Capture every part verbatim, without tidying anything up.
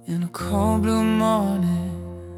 in a cold blue morning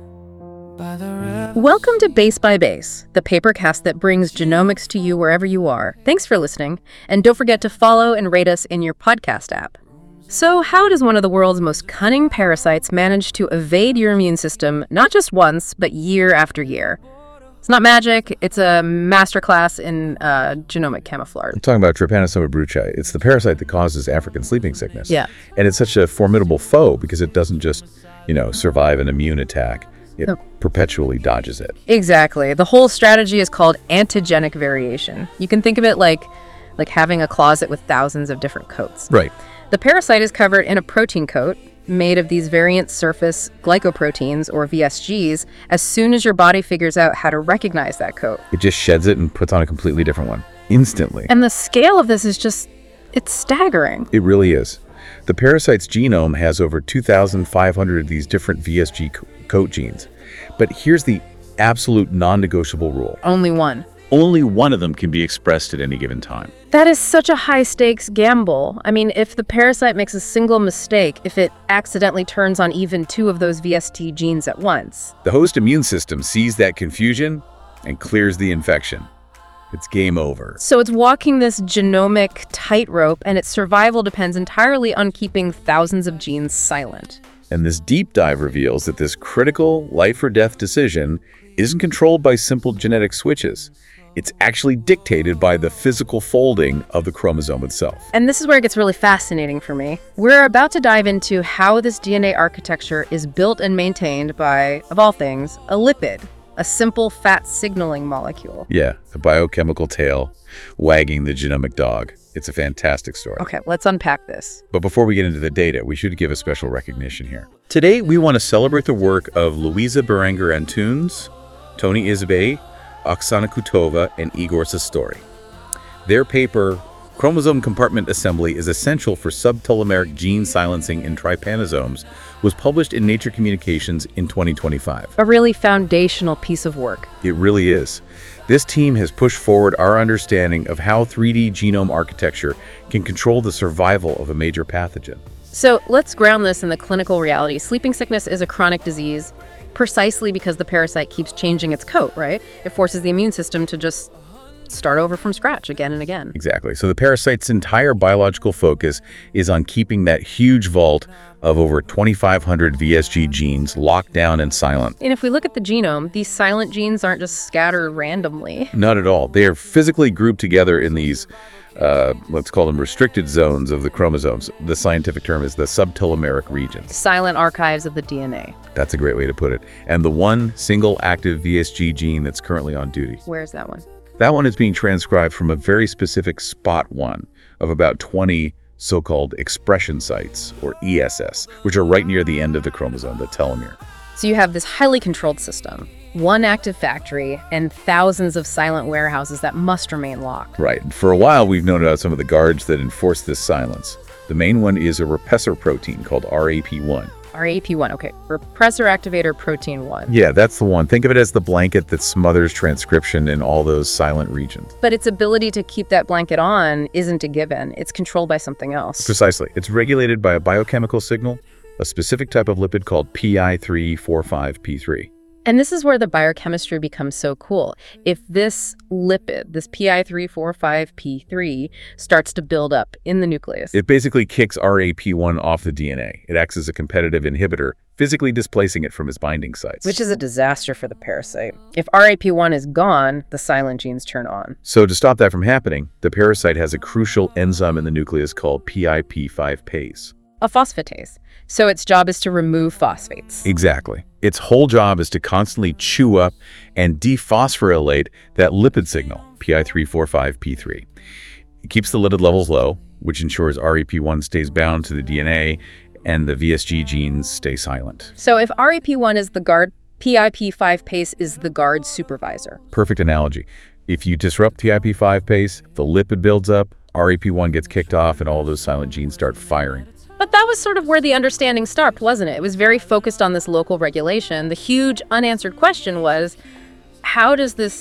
by the river. Welcome to Base by Base, the papercast that brings genomics to you wherever you are. Thanks for listening, and don't forget to follow and rate us in your podcast app. So how does one of the world's most cunning parasites manage to evade your immune system not just once, but year after year? It's not magic. It's a masterclass in uh, genomic camouflage. I'm talking about Trypanosoma brucei. It's the parasite that causes African sleeping sickness. Yeah. And it's such a formidable foe because it doesn't just, you know, survive an immune attack. It Oh. perpetually dodges it. Exactly. The whole strategy is called antigenic variation. You can think of it like, like having a closet with thousands of different coats. Right. The parasite is covered in a protein coat made of these variant surface glycoproteins, or V S Gs, as soon as your body figures out how to recognize that coat. It just sheds it and puts on a completely different one instantly. And the scale of this is just, it's staggering. It really is. The parasite's genome has over two thousand five hundred of these different V S G co- coat genes. But here's the absolute non-negotiable rule. Only one. Only one of them can be expressed at any given time. That is such a high-stakes gamble. I mean, if the parasite makes a single mistake, if it accidentally turns on even two of those V S T genes at once. The host immune system sees that confusion and clears the infection. It's game over. So it's walking this genomic tightrope, and its survival depends entirely on keeping thousands of genes silent. And this deep dive reveals that this critical life or death decision isn't controlled by simple genetic switches. It's actually dictated by the physical folding of the chromosome itself. And this is where it gets really fascinating for me. We're about to dive into how this D N A architecture is built and maintained by, of all things, a lipid, a simple fat signaling molecule. Yeah, the biochemical tail wagging the genomic dog. It's a fantastic story. Okay, let's unpack this. But before we get into the data, we should give a special recognition here. Today, we want to celebrate the work of Luisa Berenger-Antunes, Tony Isbay, Oksana Kutova, and Igor Sestori. Their paper, Chromosome Compartment Assembly is Essential for Subtelomeric Gene Silencing in Trypanosomes, was published in Nature Communications in twenty twenty-five. A really foundational piece of work. It really is. This team has pushed forward our understanding of how three D genome architecture can control the survival of a major pathogen. So let's ground this in the clinical reality. Sleeping sickness is a chronic disease precisely because the parasite keeps changing its coat, right? It forces the immune system to just start over from scratch again and again. Exactly. So the parasite's entire biological focus is on keeping that huge vault of over twenty-five hundred V S G genes locked down and silent. And if we look at the genome, these silent genes aren't just scattered randomly. Not at all. They are physically grouped together in these, uh, let's call them restricted zones of the chromosomes. The scientific term is the subtelomeric regions. Silent archives of the D N A. That's a great way to put it. And the one single active V S G gene that's currently on duty. Where's that one? That one is being transcribed from a very specific spot one of about twenty so-called expression sites, or E S S, which are right near the end of the chromosome, the telomere. So you have this highly controlled system, one active factory, and thousands of silent warehouses that must remain locked. Right. And for a while, we've known about some of the guards that enforce this silence. The main one is a repressor protein called R A P one. R A P one, okay. Repressor activator protein one. Yeah, that's the one. Think of it as the blanket that smothers transcription in all those silent regions. But its ability to keep that blanket on isn't a given. It's controlled by something else. Precisely. It's regulated by a biochemical signal, a specific type of lipid called P I three forty-five P three. And this is where the biochemistry becomes so cool. If this lipid, this P I three forty-five P three, starts to build up in the nucleus, It basically kicks R A P one off the D N A. It acts as a competitive inhibitor, physically displacing it from its binding sites. which is a disaster for the parasite. If R A P one is gone, the silent genes turn on. So to stop that from happening, the parasite has a crucial enzyme in the nucleus called P I P five pase. A phosphatase. So its job is to remove phosphates. Exactly. Its whole job is to constantly chew up and dephosphorylate that lipid signal, P I three forty-five P three. It keeps the lipid levels low, which ensures R A P one stays bound to the D N A and the V S G genes stay silent. So if R A P one is the guard, P I P five pase is the guard supervisor. Perfect analogy. If you disrupt P I P five pase, the lipid builds up, R A P one gets kicked off, and all those silent genes start firing. But that was sort of where the understanding stopped, wasn't it? It was very focused on this local regulation. The huge unanswered question was, how does this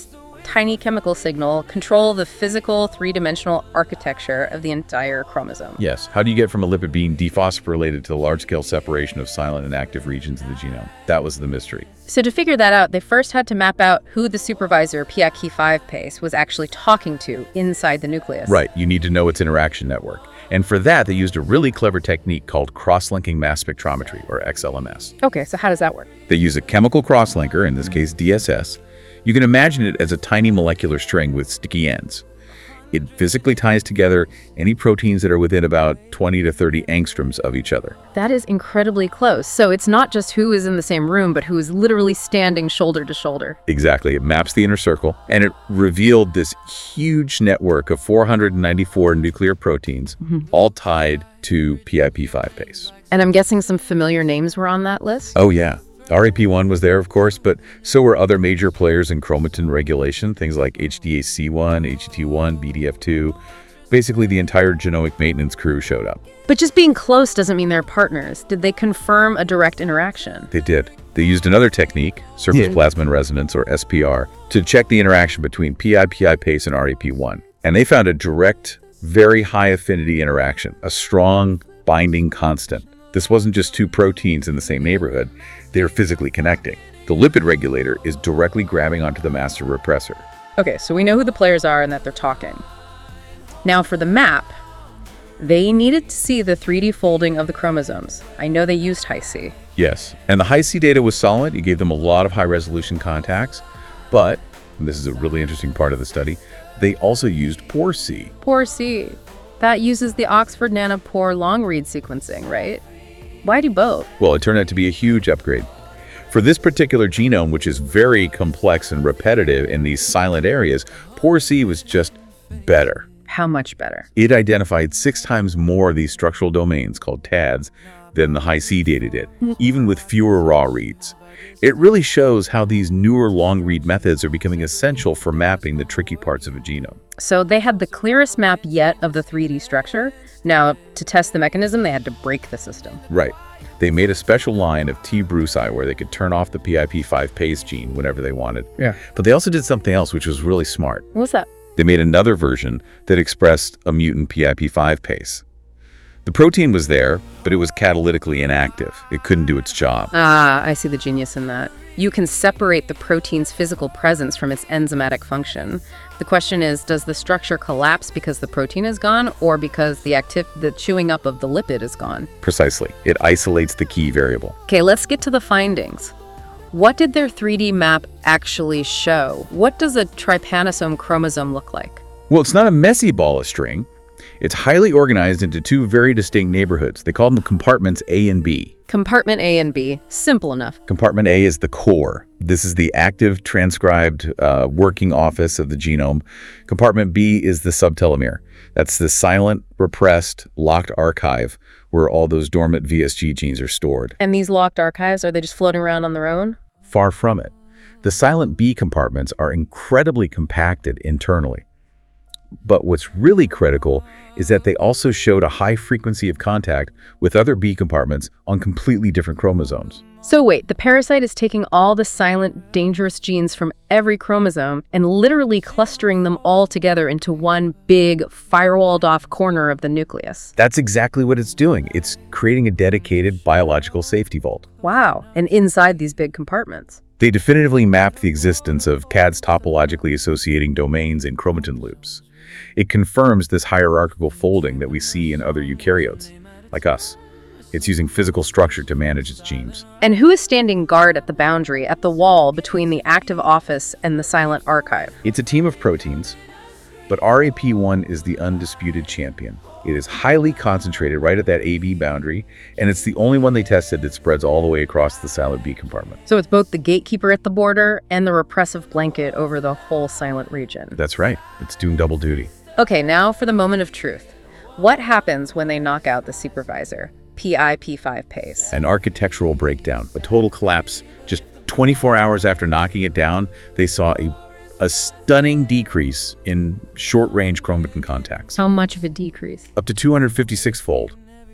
tiny chemical signal control the physical three-dimensional architecture of the entire chromosome. Yes. How do you get from a lipid being dephosphorylated to the large-scale separation of silent and active regions of the genome? That was the mystery. So to figure that out, they first had to map out who the supervisor P I K five base was actually talking to inside the nucleus. Right. You need to know its interaction network. And for that, they used a really clever technique called cross-linking mass spectrometry, or X L M S. Okay, so how does that work? They use a chemical crosslinker, in this case D S S. You can imagine it as a tiny molecular string with sticky ends. It physically ties together any proteins that are within about twenty to thirty angstroms of each other. That is incredibly close. So it's not just who is in the same room, but who is literally standing shoulder to shoulder. Exactly. It maps the inner circle, and it revealed this huge network of four hundred ninety-four nuclear proteins, mm-hmm. all tied to P I P five base. And I'm guessing some familiar names were on that list? Oh, yeah. R A P one was there, of course, but so were other major players in chromatin regulation, things like H D A C one, H E T one, B D F two. Basically, the entire genomic maintenance crew showed up. But just being close doesn't mean they're partners. Did they confirm a direct interaction? They did. They used another technique, surface Yeah. plasmon resonance, or S P R, to check the interaction between P I P I base and R A P one. And they found a direct, very high affinity interaction, a strong binding constant. This wasn't just two proteins in the same neighborhood. They are physically connecting. The lipid regulator is directly grabbing onto the master repressor. Okay, so we know who the players are and that they're talking. Now for the map, they needed to see the three D folding of the chromosomes. I know they used Hi-C. Yes, and the Hi-C data was solid. It gave them a lot of high-resolution contacts, but, and this is a really interesting part of the study, they also used POR-C. POR-C. That uses the Oxford Nanopore long-read sequencing, right? Why do both? Well, it turned out to be a huge upgrade. For this particular genome, which is very complex and repetitive in these silent areas, POR-C was just better. How much better? It identified six times more of these structural domains, called T A Ds, than the Hi-C data did, even with fewer raw reads. It really shows how these newer long-read methods are becoming essential for mapping the tricky parts of a genome. So they had the clearest map yet of the three D structure. Now, to test the mechanism, they had to break the system. Right. They made a special line of T Bruci where they could turn off the P I P five base gene whenever they wanted. Yeah. But they also did something else, which was really smart. What was that? They made another version that expressed a mutant P I P five base. The protein was there, but it was catalytically inactive. It couldn't do its job. Ah, I see the genius in that. You can separate the protein's physical presence from its enzymatic function. The question is, does the structure collapse because the protein is gone or because the active, the chewing up of the lipid is gone? Precisely. It isolates the key variable. Okay, let's get to the findings. What did their three D map actually show? What does a trypanosome chromosome look like? Well, it's not a messy ball of string. It's highly organized into two very distinct neighborhoods. They call them compartments A and B. Compartment A and B. Simple enough. Compartment A is the core. This is the active transcribed uh, working office of the genome. Compartment B is the subtelomere. That's the silent, repressed, locked archive where all those dormant V S G genes are stored. And these locked archives, are they just floating around on their own? Far from it. The silent B compartments are incredibly compacted internally. But what's really critical is that they also showed a high frequency of contact with other B compartments on completely different chromosomes. So wait, the parasite is taking all the silent, dangerous genes from every chromosome and literally clustering them all together into one big, firewalled-off corner of the nucleus. That's exactly what it's doing. It's creating a dedicated biological safety vault. Wow, and inside these big compartments. They definitively mapped the existence of C A Ds topologically associating domains in chromatin loops. It confirms this hierarchical folding that we see in other eukaryotes, like us. It's using physical structure to manage its genes. And who is standing guard at the boundary, at the wall between the active office and the silent archive? It's a team of proteins, but R A P one is the undisputed champion. It is highly concentrated right at that A B boundary, and it's the only one they tested that spreads all the way across the silent B compartment. So it's both the gatekeeper at the border and the repressive blanket over the whole silent region. That's right. It's doing double duty. Okay, now for the moment of truth. What happens when they knock out the supervisor, P I P five base? An architectural breakdown, a total collapse. Just twenty-four hours after knocking it down, they saw a, a stunning decrease in short-range chromatin contacts. How much of a decrease? Up to two hundred fifty-six fold.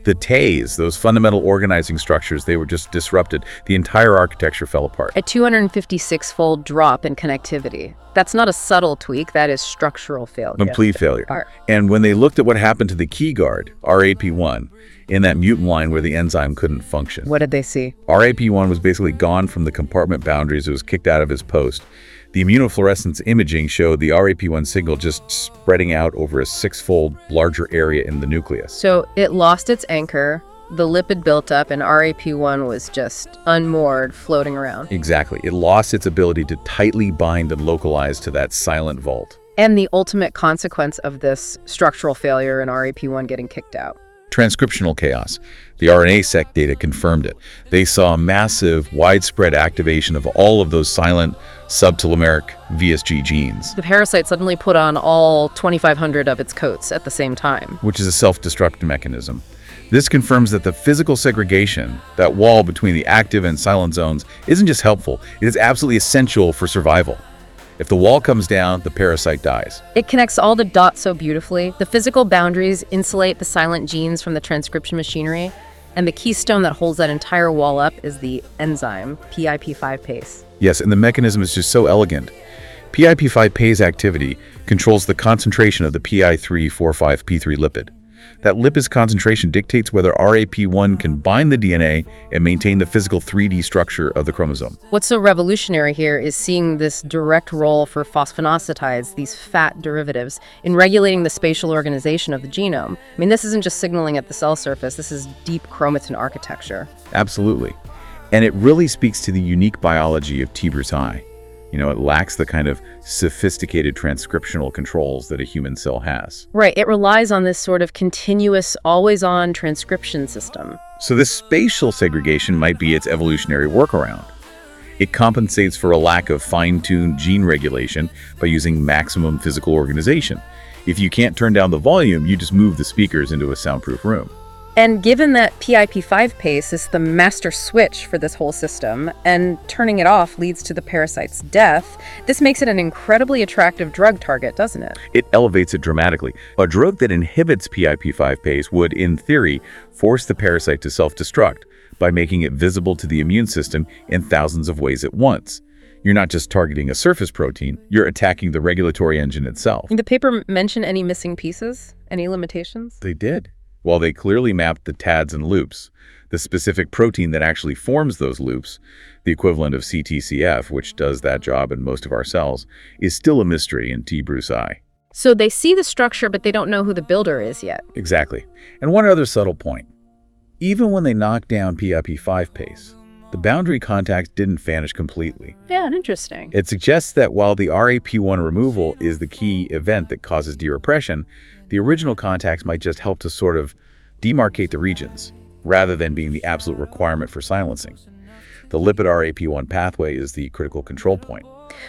The Tays, those fundamental organizing structures, they were just disrupted. The entire architecture fell apart. A two hundred fifty-six-fold drop in connectivity. That's not a subtle tweak, that is structural failure. Complete failure. Ar- And when they looked at what happened to the key guard, R A P one, in that mutant line where the enzyme couldn't function, What did they see? R A P one was basically gone from the compartment boundaries. It was kicked out of his post. The immunofluorescence imaging showed the R A P one signal just spreading out over a six-fold larger area in the nucleus. So it lost its anchor, the lipid built up, and R A P one was just unmoored, floating around. Exactly. It lost its ability to tightly bind and localize to that silent vault. And the ultimate consequence of this structural failure and R A P one getting kicked out. Transcriptional chaos. The R N A seq data confirmed it. They saw massive, widespread activation of all of those silent subtelomeric V S G genes, The parasite suddenly put on all twenty-five hundred of its coats at the same time. which is a self-destruct mechanism. This confirms that the physical segregation, that wall between the active and silent zones, isn't just helpful, it is absolutely essential for survival. If the wall comes down, the parasite dies. It connects all the dots so beautifully. The physical boundaries insulate the silent genes from the transcription machinery, and the keystone that holds that entire wall up is the enzyme, P I P five Pase. Yes, and the mechanism is just so elegant. P I P five Pase activity controls the concentration of the P I three forty-five P three lipid. That lipid's concentration dictates whether R A P one can bind the D N A and maintain the physical three D structure of the chromosome. What's so revolutionary here is seeing this direct role for phosphoinositides, these fat derivatives, in regulating the spatial organization of the genome. I mean, this isn't just signaling at the cell surface, this is deep chromatin architecture. Absolutely. And it really speaks to the unique biology of T. brucei. You know, it lacks the kind of sophisticated transcriptional controls that a human cell has. Right, it relies on this sort of continuous, always-on transcription system. So this spatial segregation might be its evolutionary workaround. It compensates for a lack of fine-tuned gene regulation by using maximum physical organization. If you can't turn down the volume, you just move the speakers into a soundproof room. And given that P I P five Pase is the master switch for this whole system, and turning it off leads to the parasite's death, this makes it an incredibly attractive drug target, doesn't it? It elevates it dramatically. A drug that inhibits P I P five Pase would, in theory, force the parasite to self-destruct by making it visible to the immune system in thousands of ways at once. You're not just targeting a surface protein, you're attacking the regulatory engine itself. Did the paper mention any missing pieces? Any limitations? They did. While they clearly mapped the T A Ds and loops, the specific protein that actually forms those loops, the equivalent of C T C F, which does that job in most of our cells, is still a mystery in T. brucei. So they see the structure, but they don't know who the builder is yet. Exactly. And one other subtle point. Even when they knocked down P I P five Pase, the boundary contacts didn't vanish completely. Yeah, interesting. It suggests that while the R A P one removal is the key event that causes derepression, the original contacts might just help to sort of demarcate the regions, rather than being the absolute requirement for silencing. The lipid R A P one pathway is the critical control point.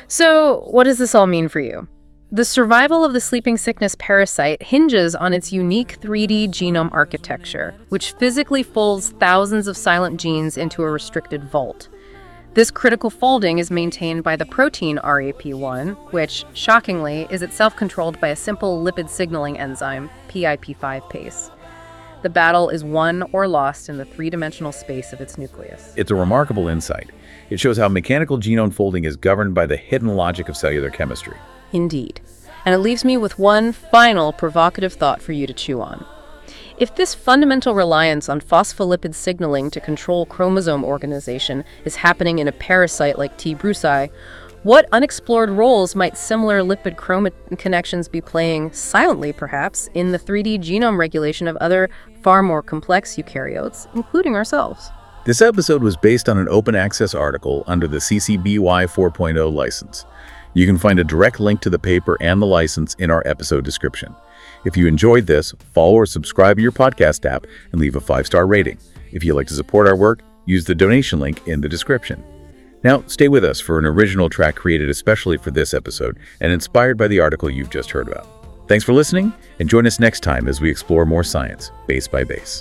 So what does this all mean for you? The survival of the sleeping sickness parasite hinges on its unique three D genome architecture, which physically folds thousands of silent genes into a restricted vault. This critical folding is maintained by the protein R A P one, which, shockingly, is itself controlled by a simple lipid signaling enzyme, P I P five Pase. The battle is won or lost in the three-dimensional space of its nucleus. It's a remarkable insight. It shows how mechanical genome folding is governed by the hidden logic of cellular chemistry. Indeed. And it leaves me with one final provocative thought for you to chew on. If this fundamental reliance on phospholipid signaling to control chromosome organization is happening in a parasite like T. brucei, what unexplored roles might similar lipid chromatin connections be playing, silently perhaps, in the three D genome regulation of other far more complex eukaryotes, including ourselves? This episode was based on an open access article under the C C B Y four point oh license. You can find a direct link to the paper and the license in our episode description. If you enjoyed this, follow or subscribe to your podcast app and leave a five-star rating. If you'd like to support our work, use the donation link in the description. Now, stay with us for an original track created especially for this episode and inspired by the article you've just heard about. Thanks for listening, and join us next time as we explore more science, base by base.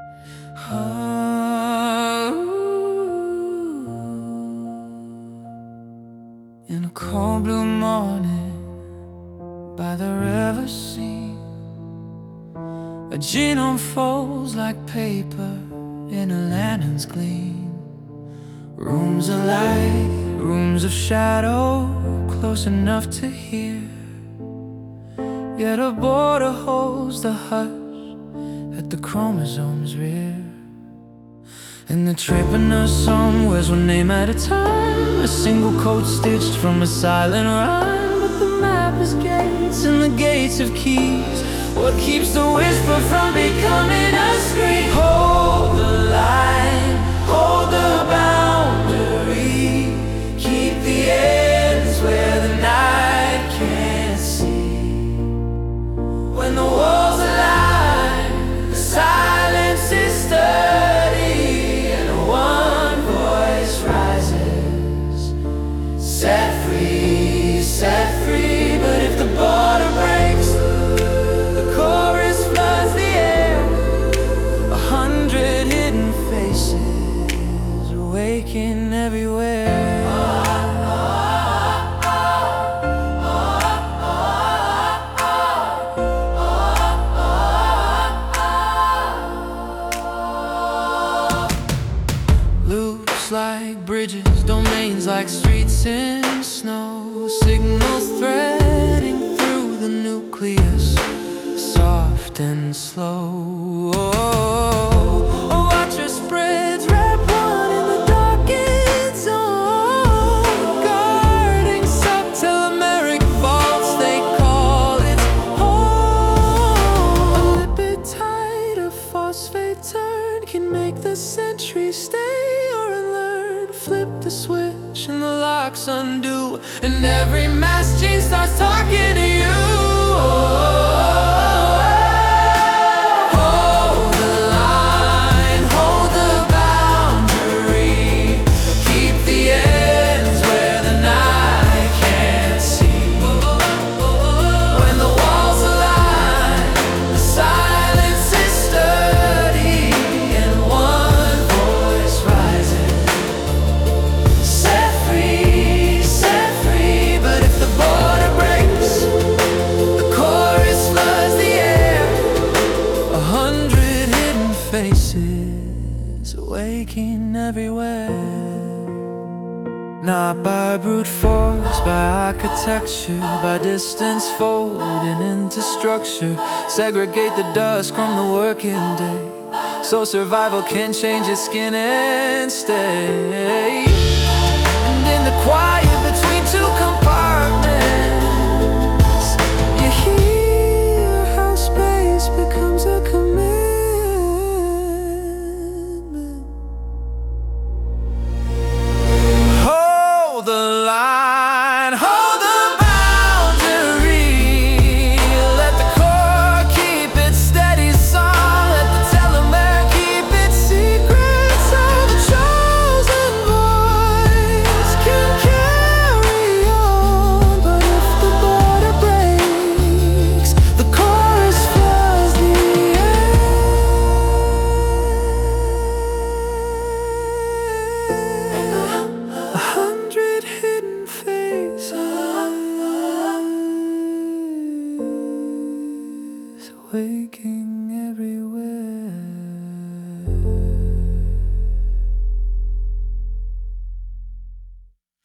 Oh, morning by the river scene. A genome folds like paper in a lantern's gleam. Rooms of light, rooms of shadow, close enough to hear. Yet a border holds the hush at the chromosome's rear. And the trypanosome wears one name at a time, a single code stitched from a silent rhyme. But the map is gates and the gates of keys, what keeps the whisper from becoming a scream. Hold the line, hold the boundary, keep the ends where the night can't see. When the walls align, the silence is sturdy, and one voice rises, set free, set free. But if the border breaks, the chorus floods the air. A hundred hidden faces awaken everywhere. Loops like bridges, domains like streets in snow, signals threading through the nucleus, soft and slow. A watcher spreads red one in the darkened zone, guarding subtelomeric vaults they call its home. A lipid tide of phosphate turn can make the sentry stay or unlearn. Flip the switch and the locks undo, and every mass gene starts talking to you. Hold the line, hold the boundary, keep the ends where the night can't see. When the walls align, the silence is sturdy, and one voice rises, set free, set free. But if the border breaks, the chorus floods the air. A hundred hidden faces awaking everywhere. Not by brute force, by architecture, by distance folding into structure. Segregate the dusk from the working day, so survival can change its skin and stay. And in the quiet